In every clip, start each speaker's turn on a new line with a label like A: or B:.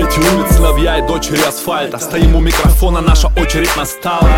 A: Дети улиц, сыновья и дочери асфальта. Стоим у микрофона, наша очередь настала.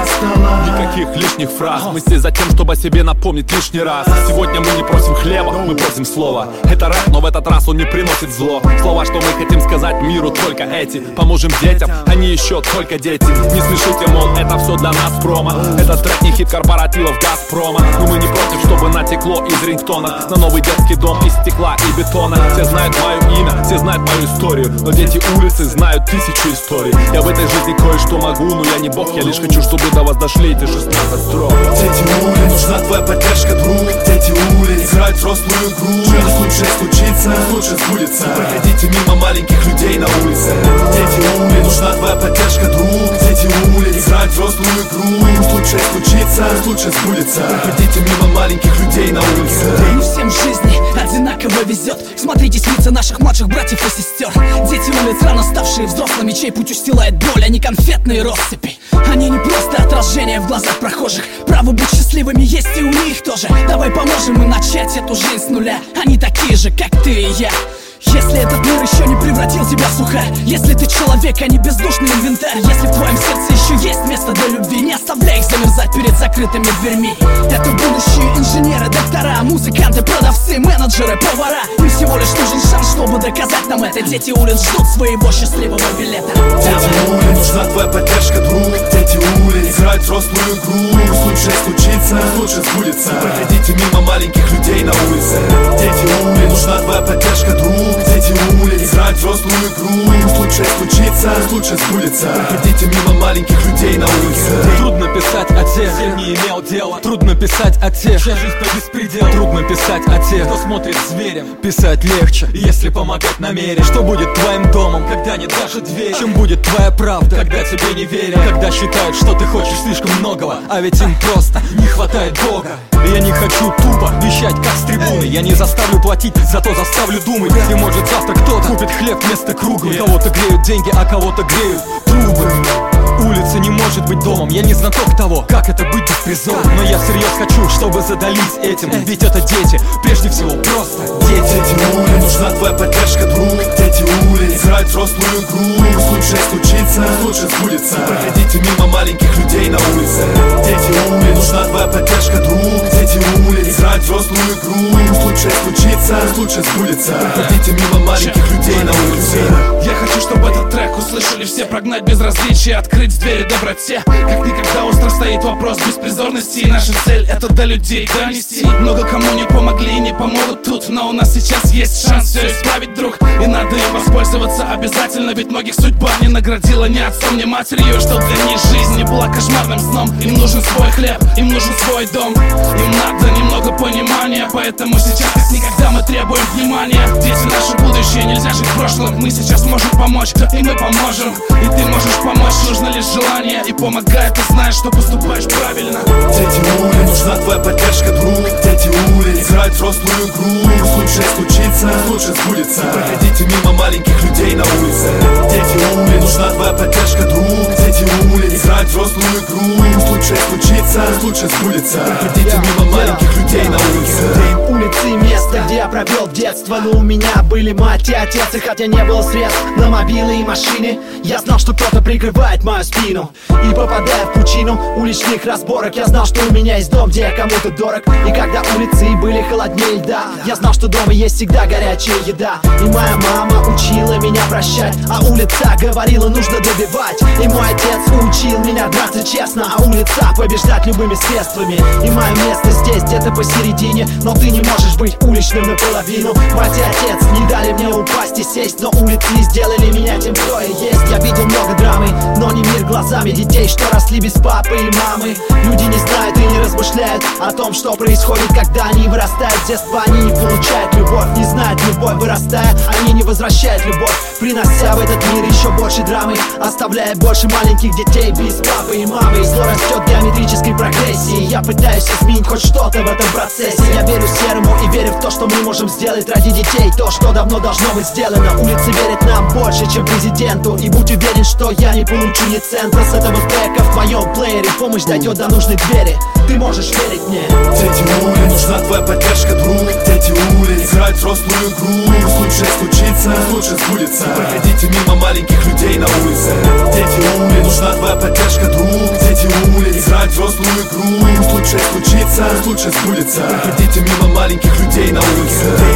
A: Никаких лишних фраз, мы здесь за тем, чтобы о себе напомнить лишний раз. Сегодня мы не просим хлеба, мы просим слова. Это рэп, но в этот раз он не приносит зло. Слова, что мы хотим сказать миру, только эти. Поможем детям, они еще только дети. Не смешите, мол, это все для нас промо. Этот трек не хит корпоративов Газпрома. Но мы не против, чтобы натекло из рингтона на новый детский дом из стекла и бетона. Все знают мое имя, все знают мою историю, но дети улицы знают тысячу историй. Я в этой жизни кое-что могу, но я не бог. Я лишь хочу, чтобы до вас дошли эти 16 строк.
B: Дети улиц, нужна твоя поддержка, друг. Дети улиц играют взрослую игру. Пусть лучше случится, лучше сбудется. Проходите мимо маленьких людей на улице. Дети улиц, нужна твоя поддержка, друг. Дети улиц играют взрослую игру. Пусть лучше случится, лучше сбудется. Проходите мимо маленьких людей на улице.
C: Не всем в жизни одинаково везет. Смотритесь лица наших младших братьев и сестер. Дети улиц, рано ставшие взрослыми, чей путь устилает боль, а не конфетные россыпи. Они не просто отражение в глазах прохожих. Право быть счастливыми есть и у них тоже. Давай поможем им начать эту жизнь с нуля. Они такие же, как ты и я. Если этот мир еще не превратил тебя в сухарь, если ты человек, а не бездушный инвентарь, если в твоем сердце еще есть место для любви, не оставляй их замерзать перед закрытыми дверьми. Это будущие инженеры, доктора, музыканты, продавцы, менеджеры, повара. Им всего лишь нужен шанс, чтобы доказать нам это. Дети улиц ждут своего счастливого билета.
B: Дети улиц, нужна твоя поддержка, друг. Дети улиц играют взрослую игру. Пусть лучше случится, лучше сбудется. Проходите мимо маленьких людей на улице. Дети улиц, нужна твоя поддержка, друг. Дети улиц играют взрослую игру. Пусть лучше случится, лучше сбудется. Проходите мимо маленьких людей на улице.
A: Трудно писать о тех, с кем не имел дела. Трудно писать о тех, чья жизнь по беспределу. Трудно писать о тех, кто смотрит зверем. Писать легче, если помогать намерен. Что будет твоим домом, когда нет даже двери? Чем будет твоя правда, когда тебе не верят? Когда считают, что ты хочешь слишком многого, а ведь им просто не хватает Бога. Я не хочу тупо вещать, как с трибуны. Я не заставлю платить, зато заставлю думать. И может завтра кто-то купит хлеб вместо круга. Кого-то греют деньги, а кого-то греют трубы. Улица не может быть домом. Я не знаток того, как это быть беспризорным. Но я всерьез хочу, чтобы задались этим. Ведь это дети, прежде всего просто дети.
B: Дети улиц, нужна твоя поддержка, друг. Дети улиц играют взрослую игру. Пусть лучше случится, лучше сбудется. Проходите мимо маленьких людей на улице. Дети улиц, нужна твоя поддержка, друг. Дети улиц играют взрослую игру. Пусть лучше случится, лучше сбудется. Проходите мимо маленьких людей на улице.
D: Я хочу, чтобы этот трек услышали все. Прогнать безразличие, открыть двери доброте. Как никогда остро стоит вопрос беспризорности. И наша цель — это до людей донести. Много кому не помогли и не помогут тут, но у нас сейчас есть шанс все исправить, друг. И надо им воспользоваться обязательно. Ведь многих судьба не наградила ни отцом, ни матерью. Что для них жизнь не была кошмарным сном. Им нужен свой хлеб, им нужен свой дом. Им надо немного понимания. Поэтому сейчас как никогда мы требуем внимания. Дети — наше будущее, нельзя жить прошлым. Мы сейчас можем помочь, и мы поможем. И ты можешь помочь, нужно лишь желание. И помогай, ты знаешь, что поступаешь правильно.
B: Дети улиц, нужна твоя поддержка, друг. Дети улиц играют взрослую игру. Пусть лучше случится, лучше сбудется. Проходите мимо маленьких людей на улице. Дети улиц, нужна твоя поддержка, друг. Дети улиц играют взрослую игру. Пусть лучше случится, лучше сбудется. Проходите мимо маленьких людей на улице.
E: Улицы — место, где я провел детство. Но у меня были мать и отец. И хотя не было средств на мобилы и машины, я знал, что кто-то прикрывает мою спину. И попадая в пучину уличных разборок, я знал, что у меня есть дом, где я кому-то дорог. И когда улицы были холоднее льда, я знал, что дома есть всегда горячая еда. И моя мама учила меня прощать, а улица говорила, нужно добивать. И мой отец учил меня драться честно, а улица побеждать любыми средствами. И мое место здесь, где-то посередине. Но ты не можешь быть уличным наполовину. Мать и отец не дали мне упасть и сесть, но улицы сделали меня тем, кто я есть. Я видел много драмы, но не мир глазами детей, что росли без папы и мамы. Люди не знают и не размышляют о том, что происходит, когда они вырастают. С детства они не получают любовь, не знают любовь. Вырастая, они не возвращают любовь, принося в этот мир еще больше драмы, оставляя больше маленьких детей без папы и мамы. И зло растет в геометрической прогрессии. Я пытаюсь изменить хоть что-то в этом процессе. Я верю серому и верю в то, что мы можем сделать ради детей то, что давно должно быть сделано. Улицы верят нам больше, чем президенту. И будь уверен, что я не получу ни цента с этого трека в твоем плеере. Помощь дойдет до нужной двери, ты можешь верить мне.
B: Дети улиц, нужна твоя поддержка, друг. Дети улиц играют взрослую игру. Пусть лучше случится, пусть лучше сбудется. Не проходите мимо маленьких людей на улице. Дети улиц, нужна твоя поддержка, друг. Дети улиц, играют взрослую игру. Пусть лучше случится, пусть лучше сбудется. Не проходите мимо маленьких людей на улице.